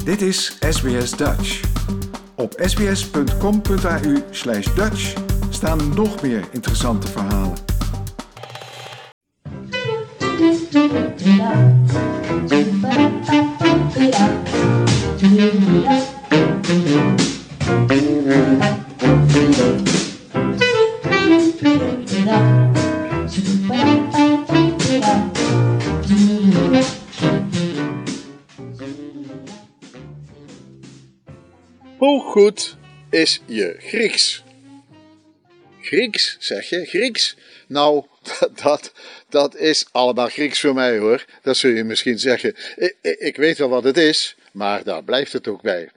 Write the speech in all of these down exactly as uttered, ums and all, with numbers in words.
Dit is S B S Dutch. Op sbs.com.au slash Dutch staan nog meer interessante verhalen. Hoe goed is je Grieks? Grieks, zeg je? Grieks? Nou, dat, dat, dat is allemaal Grieks voor mij hoor. Dat zul je misschien zeggen. Ik, ik, ik weet wel wat het is, maar daar blijft het ook bij.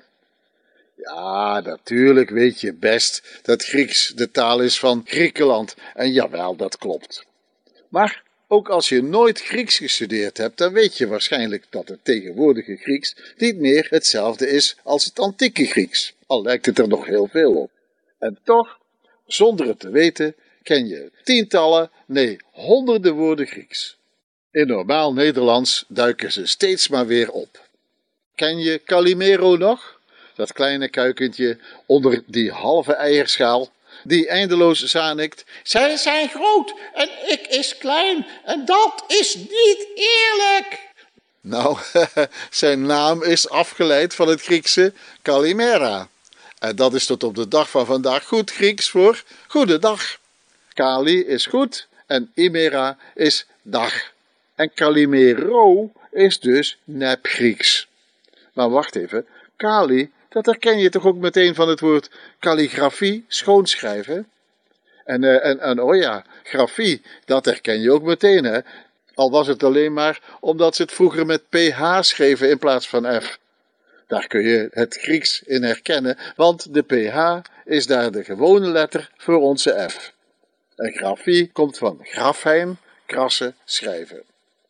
Ja, natuurlijk weet je best dat Grieks de taal is van Griekenland. En jawel, dat klopt. Maar ook als je nooit Grieks gestudeerd hebt, dan weet je waarschijnlijk dat het tegenwoordige Grieks niet meer hetzelfde is als het antieke Grieks. Al lijkt het er nog heel veel op. En toch, zonder het te weten, ken je tientallen, nee, honderden woorden Grieks. In normaal Nederlands duiken ze steeds maar weer op. Ken je Calimero nog? Dat kleine kuikentje onder die halve eierschaal, die eindeloos zanikt: zij zijn groot en ik is klein en dat is niet eerlijk. Nou, zijn naam is afgeleid van het Griekse Kalimera. En dat is tot op de dag van vandaag goed Grieks voor goedendag. Kali is goed en Imera is dag. En Kalimero is dus nep Grieks. Maar wacht even, Kali, dat herken je toch ook meteen van het woord kalligrafie, schoonschrijven? En, uh, en, en oh ja, grafie, dat herken je ook meteen, hè? Al was het alleen maar omdat ze het vroeger met ph schreven in plaats van f. Daar kun je het Grieks in herkennen, want de ph is daar de gewone letter voor onze f. En grafie komt van grafheim, krassen, schrijven.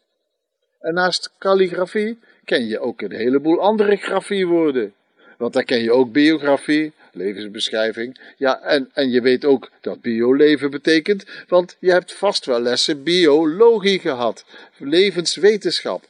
En naast kalligrafie ken je ook een heleboel andere grafiewoorden. Want daar ken je ook biografie, levensbeschrijving. Ja, en, en je weet ook dat bio leven betekent, want je hebt vast wel lessen biologie gehad, levenswetenschap.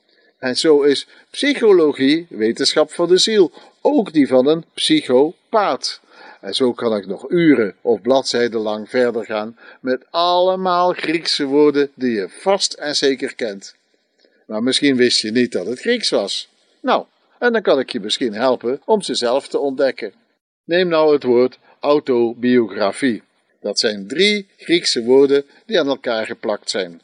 En zo is psychologie, wetenschap van de ziel, ook die van een psychopaat. En zo kan ik nog uren of bladzijden lang verder gaan met allemaal Griekse woorden die je vast en zeker kent. Maar misschien wist je niet dat het Grieks was. Nou, en dan kan ik je misschien helpen om ze zelf te ontdekken. Neem nou het woord autobiografie. Dat zijn drie Griekse woorden die aan elkaar geplakt zijn.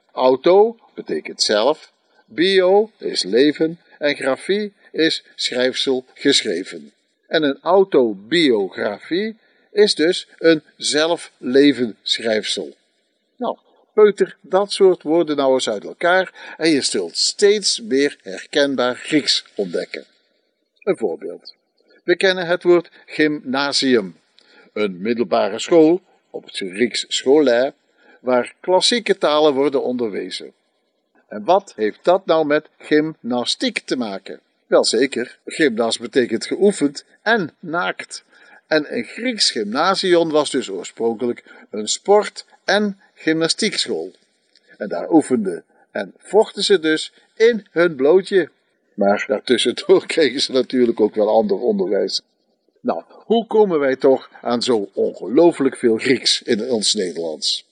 Auto betekent zelf, bio is leven en grafie is schrijfsel geschreven. En een autobiografie is dus een zelflevend schrijfsel. Nou, peuter dat soort woorden nou eens uit elkaar en je zult steeds meer herkenbaar Grieks ontdekken. Een voorbeeld. We kennen het woord gymnasium, een middelbare school, op het Grieks scholair, waar klassieke talen worden onderwezen. En wat heeft dat nou met gymnastiek te maken? Wel zeker, gymnas betekent geoefend en naakt. En een Grieks gymnasium was dus oorspronkelijk een sport- en gymnastiekschool. En daar oefenden en vochten ze dus in hun blootje. Maar daartussendoor kregen ze natuurlijk ook wel ander onderwijs. Nou, hoe komen wij toch aan zo ongelooflijk veel Grieks in ons Nederlands?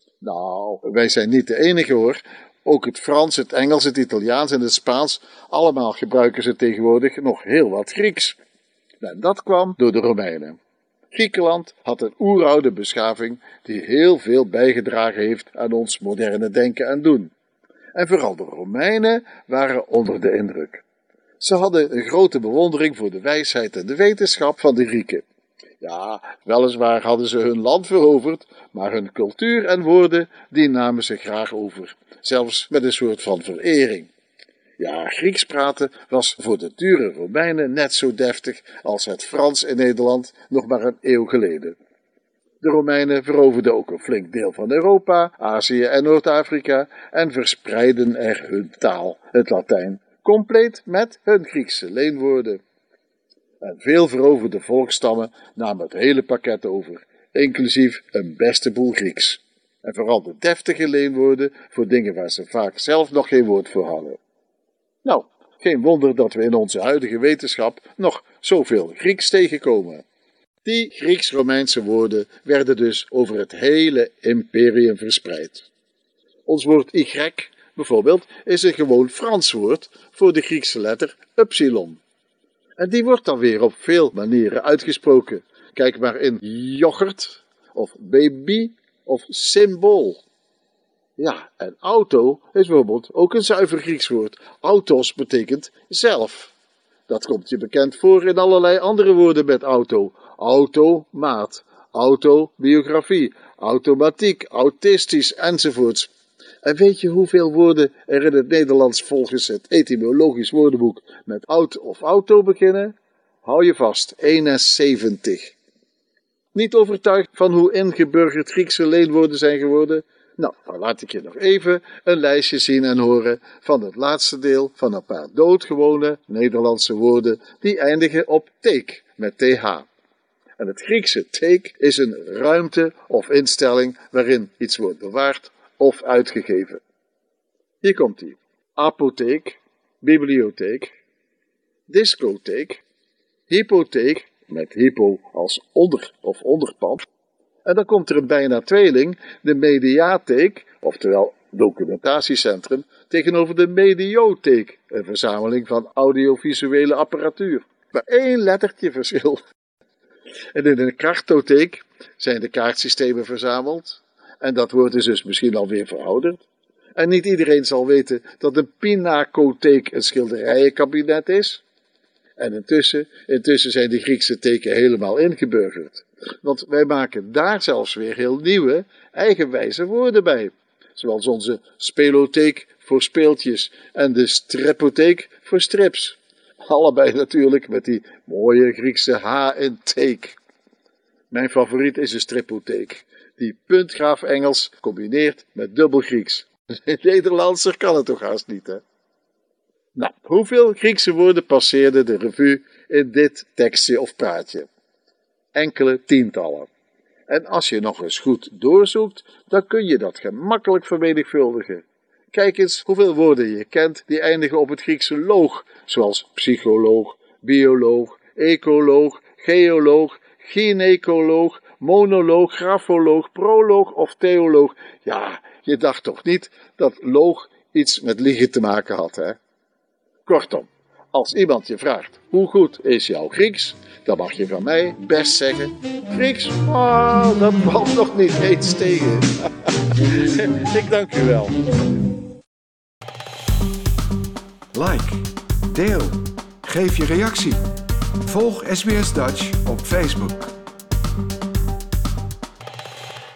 Nou, wij zijn niet de enige hoor. Ook het Frans, het Engels, het Italiaans en het Spaans, allemaal gebruiken ze tegenwoordig nog heel wat Grieks. En dat kwam door de Romeinen. Griekenland had een oeroude beschaving die heel veel bijgedragen heeft aan ons moderne denken en doen. En vooral de Romeinen waren onder de indruk. Ze hadden een grote bewondering voor de wijsheid en de wetenschap van de Grieken. Ja, weliswaar hadden ze hun land veroverd, maar hun cultuur en woorden, die namen ze graag over. Zelfs met een soort van verering. Ja, Grieks praten was voor de dure Romeinen net zo deftig als het Frans in Nederland nog maar een eeuw geleden. De Romeinen veroverden ook een flink deel van Europa, Azië en Noord-Afrika en verspreidden er hun taal, het Latijn, compleet met hun Griekse leenwoorden. En veel veroverde volksstammen namen het hele pakket over, inclusief een beste boel Grieks. En vooral de deftige leenwoorden voor dingen waar ze vaak zelf nog geen woord voor hadden. Nou, Geen wonder dat we in onze huidige wetenschap nog zoveel Grieks tegenkomen. Die Grieks-Romeinse woorden werden dus over het hele imperium verspreid. Ons woord Y, bijvoorbeeld, is een gewoon Frans woord voor de Griekse letter upsilon. En die wordt dan weer op veel manieren uitgesproken. Kijk maar in yoghurt, of baby, of symbool. Ja, en auto is bijvoorbeeld ook een zuiver Grieks woord. Autos betekent zelf. Dat komt je bekend voor in allerlei andere woorden met auto. Automaat, autobiografie, automatiek, autistisch enzovoorts. En weet je hoeveel woorden er in het Nederlands volgens het etymologisch woordenboek met oud of auto beginnen? Hou je vast, eenenzeventig. Niet overtuigd van hoe ingeburgerd Griekse leenwoorden zijn geworden? Nou, dan laat ik je nog even een lijstje zien en horen van het laatste deel van een paar doodgewone Nederlandse woorden die eindigen op teek met th. En het Griekse teek is een ruimte of instelling waarin iets wordt bewaard of uitgegeven. Hier komt ie. Apotheek, bibliotheek, discotheek, hypotheek, met hypo als onder of onderpand. En dan komt er een bijna tweeling, de mediatheek, oftewel documentatiecentrum, tegenover de mediotheek, een verzameling van audiovisuele apparatuur. Maar één lettertje verschil. En in de kartotheek zijn de kaartsystemen verzameld. En dat woord is dus misschien alweer verouderd. En niet iedereen zal weten dat een pinakotheek een schilderijenkabinet is. En intussen, intussen zijn de Griekse teken helemaal ingeburgerd. Want wij maken daar zelfs weer heel nieuwe, eigenwijze woorden bij. Zoals onze spelotheek voor speeltjes en de strepotheek voor strips. Allebei natuurlijk met die mooie Griekse H in teek. Mijn favoriet is de stripotheek, die puntgraaf Engels combineert met dubbel Grieks. In Nederlandser kan het toch haast niet, hè? Nou, hoeveel Griekse woorden passeerden de revue in dit tekstje of praatje? Enkele tientallen. En als je nog eens goed doorzoekt, dan kun je dat gemakkelijk vermenigvuldigen. Kijk eens hoeveel woorden je kent die eindigen op het Griekse loog, zoals psycholoog, bioloog, ecoloog, geoloog, gynaecoloog, monoloog, grafoloog, proloog of theoloog. Ja, je dacht toch niet dat loog iets met liegen te maken had, hè? Kortom, als iemand je vraagt hoe goed is jouw Grieks, dan mag je van mij best zeggen: Grieks, oh, dat valt nog niet eens tegen. Ik dank u wel. Like, deel, geef je reactie. Volg S B S Dutch op Facebook.